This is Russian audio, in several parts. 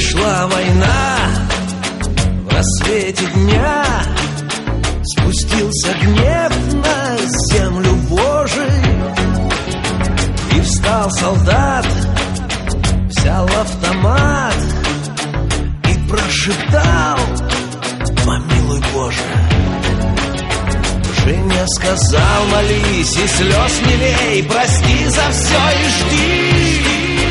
Пришла война в рассвете дня, спустился гнев на землю Божию, и встал солдат, взял автомат и прошептал: помилуй, Боже. Женя сказал: молись и слез не лей, прости за все и жди.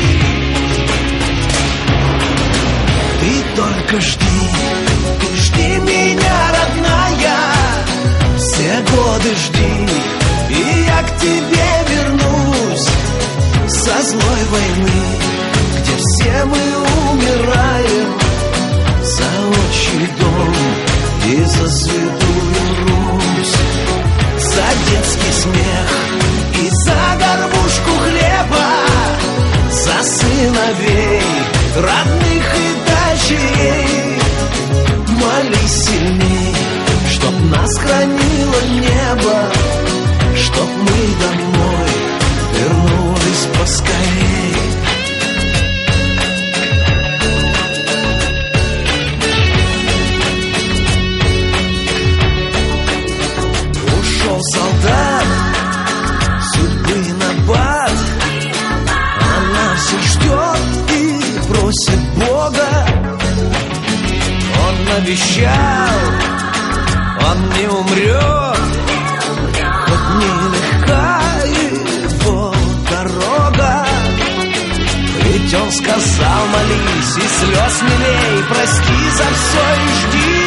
Ты только жди, жди меня, родная, все годы жди, и я к тебе вернусь со злой войны, где все мы умираем за отчий дом и за святую Русь, за детский смех и за горбушку хлеба, за сыновей, родных и дочерей. Молись сильней, чтоб нас хранило небо, чтоб мы домой вернулись поскорей. Ушел солдат судьбы на бат, она все ждет и просит Бога. Он обещал, он не умрет, хоть нелегка его дорога. Ведь он сказал: молись и слез не лей, прости за все и жди.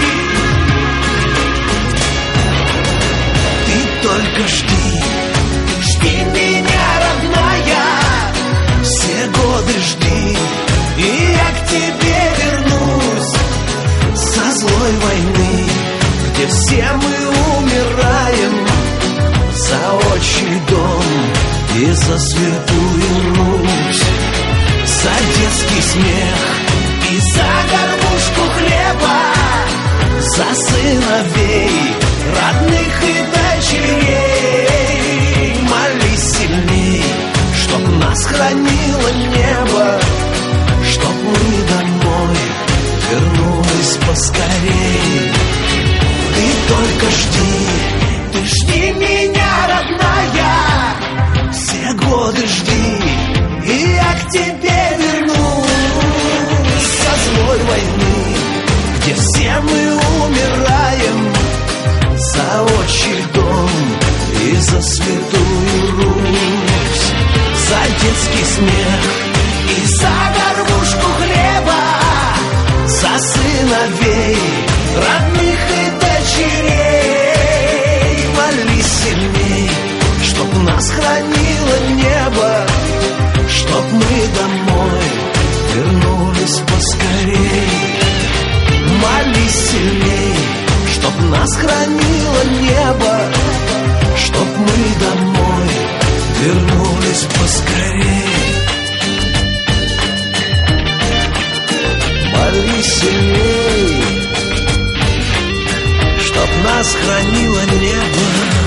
Ты только жди, жди меня, родная, все годы жди, и я к тебе вернусь со злой войны, где все мы умираем за отчий дом и за святую Русь, за детский смех и за горбушку хлеба, за сыновей, родных и дочерей. Молись сильней, чтоб нас хранило небо, чтоб мы домой вернулись поскорей. Ты только жди, ты жди меня, родная, все годы жди, и я к тебе вернусь со злой войны, где все мы умираем за отчий дом и за святую Русь, за детский смех и за горбушку хлеба, за сыновей, родных и дочерей. Молись сильней, чтоб нас хранило небо, чтоб мы домой вернулись поскорей. Молись сильней, чтоб нас хранило небо, чтоб мы домой вернулись поскорей. Молись сильней, чтоб нас хранило небо.